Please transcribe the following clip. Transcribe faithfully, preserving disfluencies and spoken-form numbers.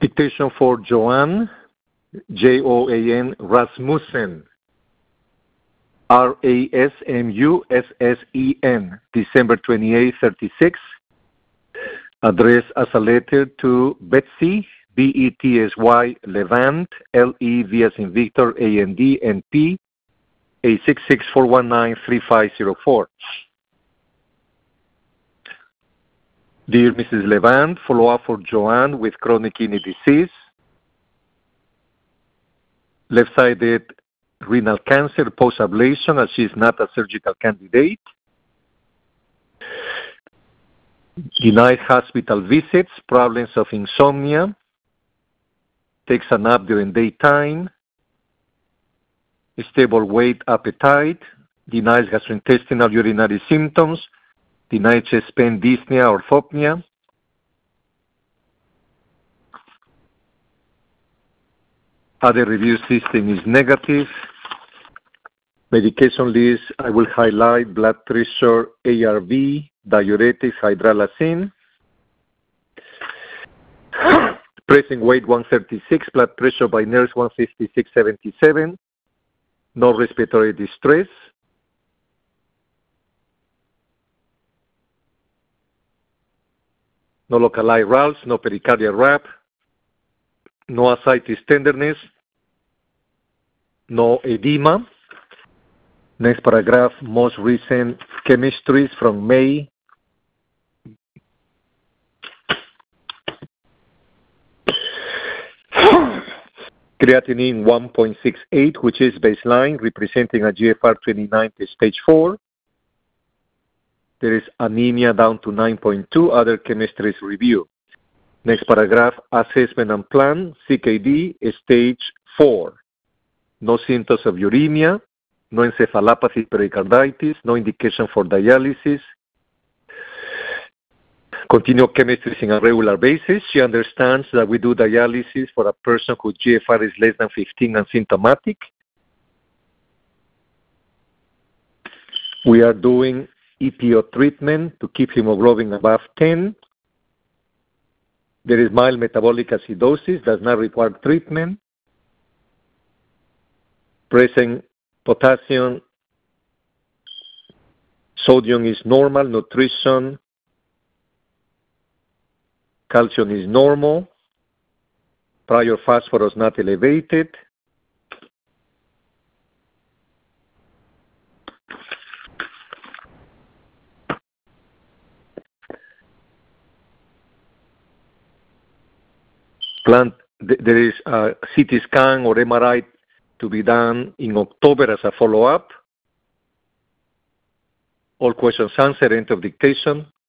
Dictation for Joanne, J O A N Rasmussen, R A S M U S S E N, December twenty-eighth, thirty-six. Addressed as a letter to Betsy, B E T S Y, Levant, L E V as in Victor, A N D, N P, eight six six, four one nine, three five zero four. Dear Missus Levant, follow-up for Joanne with chronic kidney disease, left-sided renal cancer post-ablation as she is not a surgical candidate, denied hospital visits, problems of insomnia, takes a nap during daytime, stable weight, appetite, denies gastrointestinal urinary symptoms, denied chest pain, dyspnea, orthopnea. Other review system is negative. Medication list, I will highlight blood pressure, A R V, diuretics, hydralazine. Pressing weight one thirty-six, blood pressure by nurse one fifty-six seventy-seven. No respiratory distress. No localized rals, no pericardial wrap, no ascites tenderness, no edema. Next paragraph, most recent chemistries from May. Creatinine one point six eight, which is baseline, representing a G F R twenty-nine stage four. There is anemia down to nine point two, other chemistries review. Next paragraph, assessment and plan, C K D, stage four. No symptoms of uremia, no encephalopathy, pericarditis, no indication for dialysis. Continue chemistries on a regular basis. She understands that we do dialysis for a person whose G F R is less than fifteen and symptomatic. We are doing E P O treatment to keep hemoglobin above ten. There is mild metabolic acidosis, does not require treatment. Present potassium, sodium is normal, nutrition, calcium is normal, prior phosphorus not elevated. Plan, there is a C T scan or M R I to be done in October as a follow-up. All questions answered, end of dictation.